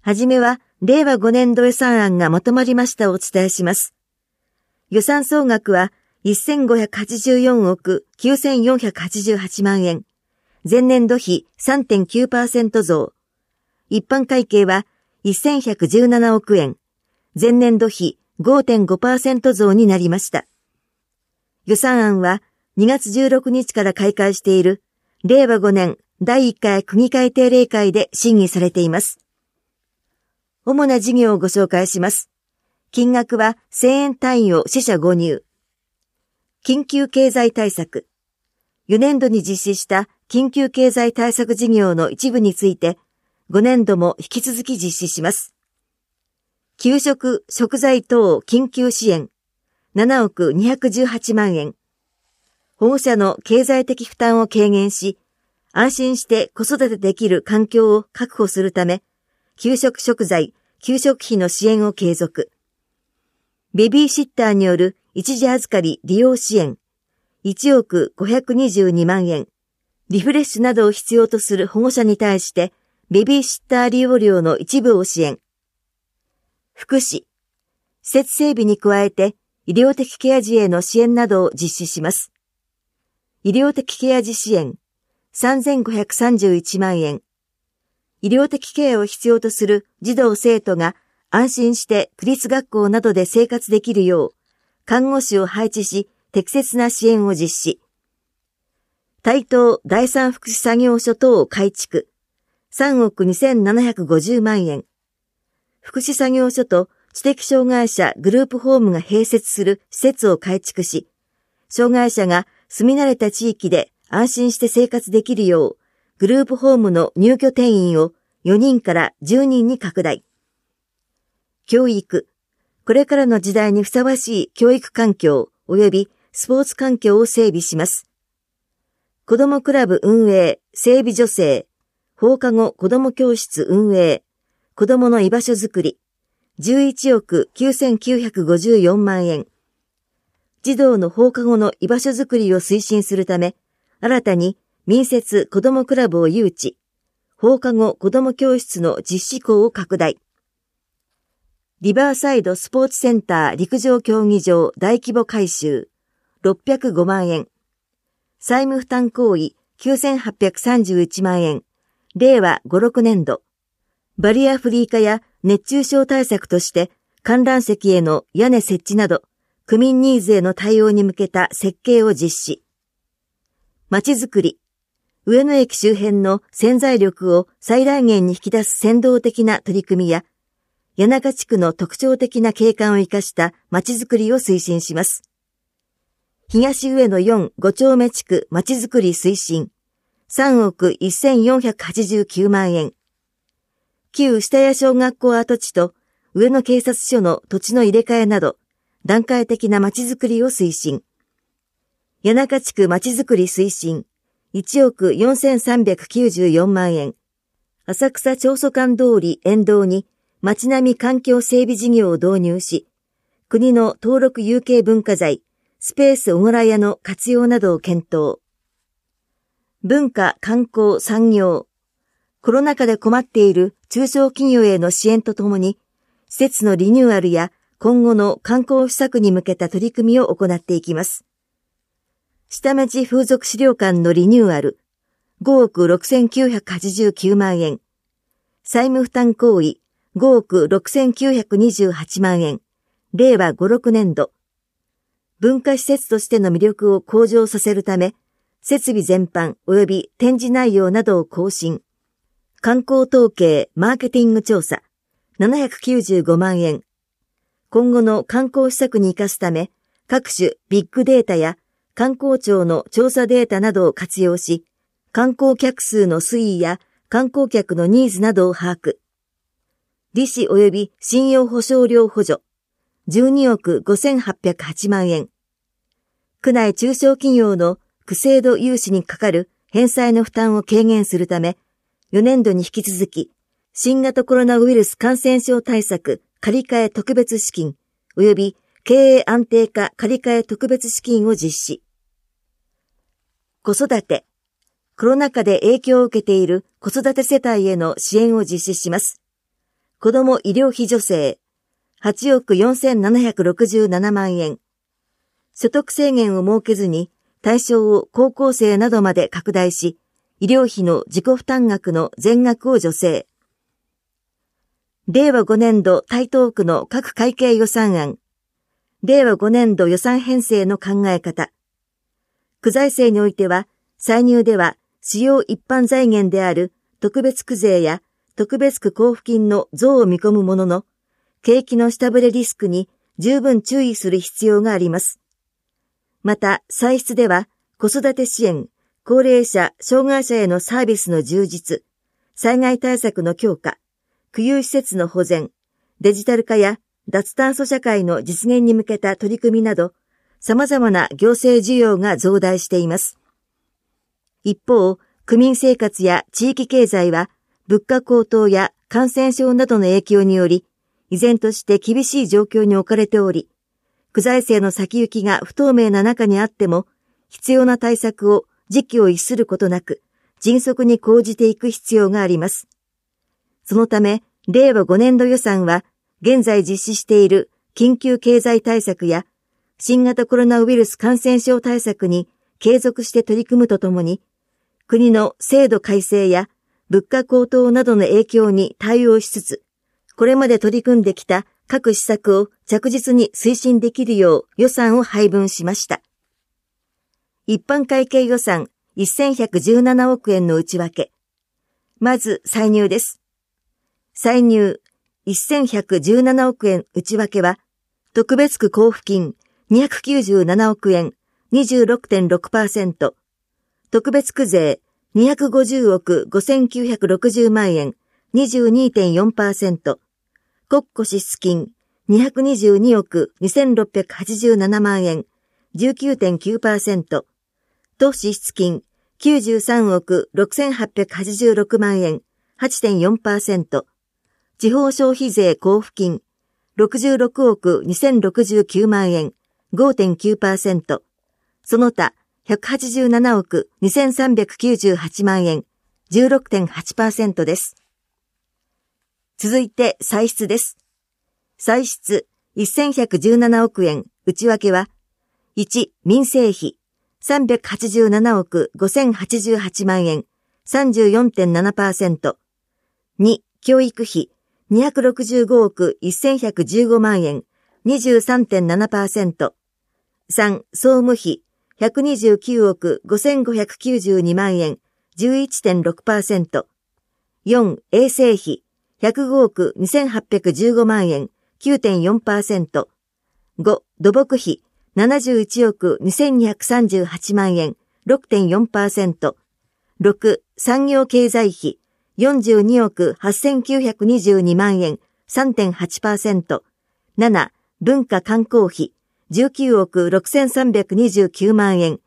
はじめは、令和5年度予算案がまとまりましたをお伝えします。予算総額は、1584億9488万円。前年度比 3.9% 増。一般会計は1117億円。前年度比 5.5% 増になりました。予算案は2月16日から開会している令和5年第1回区議会定例会で審議されています。主な事業をご紹介します。金額は1000円単位を四捨五入。緊急経済対策。4年度に実施した緊急経済対策事業の一部について、5年度も引き続き実施します。給食・食材等緊急支援。7億218万円。保護者の経済的負担を軽減し、安心して子育てできる環境を確保するため、給食食材、給食費の支援を継続。ベビーシッターによる一時預かり利用支援。1億522万円。リフレッシュなどを必要とする保護者に対して、ベビーシッター利用料の一部を支援。福祉。施設整備に加えて、医療的ケア児への支援などを実施します。医療的ケア児支援。3531万円。医療的ケアを必要とする児童生徒が安心して区立学校などで生活できるよう、看護師を配置し適切な支援を実施。台東第三福祉作業所等を改築。3億2750万円。福祉作業所と知的障害者グループホームが併設する施設を改築し、障害者が住み慣れた地域で安心して生活できるよう、グループホームの入居定員を4人から10人に拡大。教育。これからの時代にふさわしい教育環境及びスポーツ環境を整備します。子どもクラブ運営、整備助成、放課後子ども教室運営、子どもの居場所づくり、11億9954万円。児童の放課後の居場所づくりを推進するため、新たに民設子どもクラブを誘致、放課後子ども教室の実施校を拡大。リバーサイドスポーツセンター陸上競技場大規模改修、605万円。債務負担行為9831万円。令和5、6年度。バリアフリー化や熱中症対策として観覧席への屋根設置など、区民ニーズへの対応に向けた設計を実施。まちづくり。上野駅周辺の潜在力を最大限に引き出す先導的な取り組みや、谷中地区の特徴的な景観を生かしたまちづくりを推進します。東上野4、5丁目地区まちづくり推進。3億1489万円。旧下谷小学校跡地と上野警察署の土地の入れ替えなど、段階的なまちづくりを推進。谷中地区まちづくり推進。1億4394万円。浅草長祖館通り沿道に街並み環境整備事業を導入し、国の登録有形文化財、スペース小倉屋の活用などを検討。文化・観光・産業。コロナ禍で困っている中小企業への支援とともに、施設のリニューアルや今後の観光施策に向けた取り組みを行っていきます。下町風俗資料館のリニューアル、5億6989万円。債務負担行為、5億6928万円。令和5、6年度。文化施設としての魅力を向上させるため、設備全般及び展示内容などを更新。観光統計マーケティング調査、795万円。今後の観光施策に生かすため、各種ビッグデータや観光庁の調査データなどを活用し、観光客数の推移や観光客のニーズなどを把握。利子及び信用保証料補助、12億5808万円。区内中小企業の区制度融資にかかる返済の負担を軽減するため、4年度に引き続き、新型コロナウイルス感染症対策借換特別資金及び経営安定化借換特別資金を実施。子育て。コロナ禍で影響を受けている子育て世帯への支援を実施します。 子ども医療費助成8億4767万円。所得制限を設けずに対象を高校生などまで拡大し、医療費の自己負担額の全額を助成。令和5年度台東区の各会計予算案。令和5年度予算編成の考え方。区財政においては、歳入では主要一般財源である特別区税や特別区交付金の増を見込むものの、景気の下振れリスクに十分注意する必要があります。また、歳出では子育て支援、高齢者、障害者へのサービスの充実、災害対策の強化、区有施設の保全、デジタル化や脱炭素社会の実現に向けた取り組みなど、様々な行政需要が増大しています。一方、区民生活や地域経済は、物価高騰や感染症などの影響により、依然として厳しい状況に置かれており、区財政の先行きが不透明な中にあっても、必要な対策を時期を逸することなく、迅速に講じていく必要があります。そのため、令和5年度予算は、現在実施している緊急経済対策や、新型コロナウイルス感染症対策に継続して取り組むとともに、国の制度改正や物価高騰などの影響に対応しつつ、これまで取り組んできた各施策を着実に推進できるよう予算を配分しました。一般会計予算1117億円の内訳。まず歳入です。歳入1117億円内訳は、特別区交付金297億円 26.6%、特別区税250億5960万円 22.4%、国庫支出金222億2687万円 19.9%、都支出金93億6886万円 8.4%、地方消費税交付金66億2069万円 5.9%、その他187億2398万円 16.8% です。続いて歳出です。歳出1117億円内訳は、1、民生費387億5088万円 34.7%、2、教育費265億1115万円 23.7%、3、総務費129億5592万円 11.6%、4、衛生費105億2815万円 9.4%、5、土木費71億2238万円 6.4%、6、産業経済費42億8922万円 3.8%、7、文化観光費19億6329万円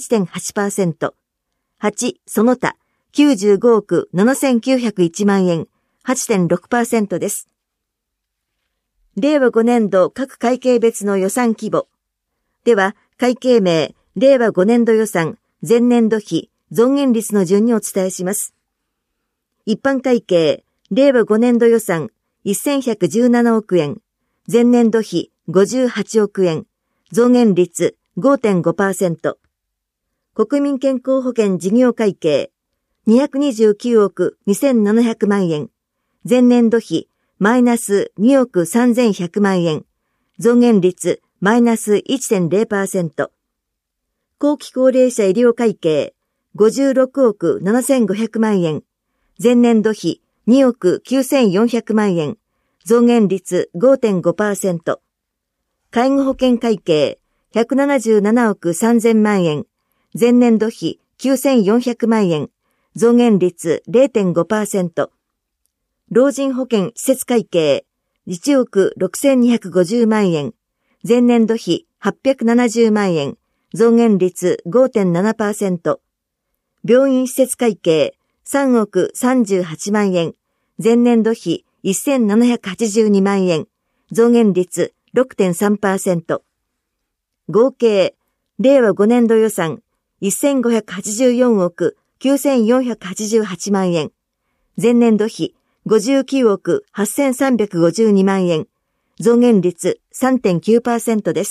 1.8%、8、その他95億7901万円 8.6% です。令和5年度各会計別の予算規模。では、会計名、令和5年度予算、前年度比、増減率の順にお伝えします。一般会計、令和5年度予算、1117億円、前年度比58億円、増減率 5.5%。国民健康保険事業会計、229億2700万円、前年度比マイナス2億3100万円、増減率マイナス 1.0%。後期高齢者医療会計、56億7500万円、前年度比2億9400万円、増減率 5.5%。介護保険会計、177億3000万円、前年度比9400万円、増減率 0.5%。老人保険施設会計、1億6250万円、前年度比870万円、増減率 5.7%。病院施設会計、3億38万円、前年度比1782万円、増減率 6.3%。合計、令和5年度予算1584億9488万円、前年度比 59億8352万円、増減率 3.9% です。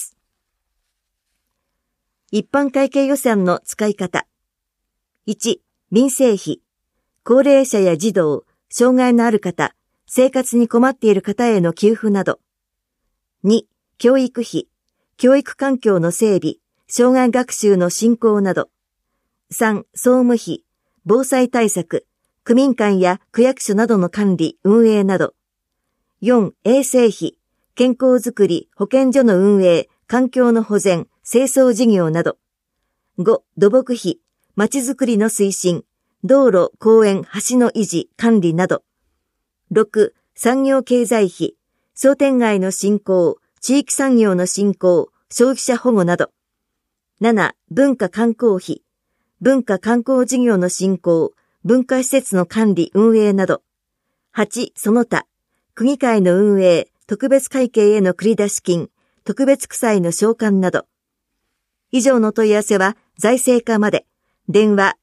一般会計予算の使い方。1、民生費。高齢者や児童、障害のある方、生活に困っている方への給付など。2、教育費。教育環境の整備、障害学習の振興など。3、総務費。防災対策、区民館や区役所などの管理、運営など。4、衛生費。健康づくり、保健所の運営、環境の保全、清掃事業など。5、土木費。まちづくりの推進、道路、公園、橋の維持、管理など。6、産業経済費。商店街の振興、地域産業の振興、消費者保護など。7、文化観光費。文化観光事業の振興、文化施設の管理運営など。8、その他、区議会の運営、特別会計への繰出金、特別区歳の償還など。以上の問い合わせは財政課まで、電話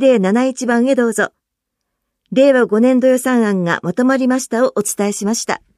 5246-1071 番へどうぞ。令和5年度予算案がまとまりましたをお伝えしました。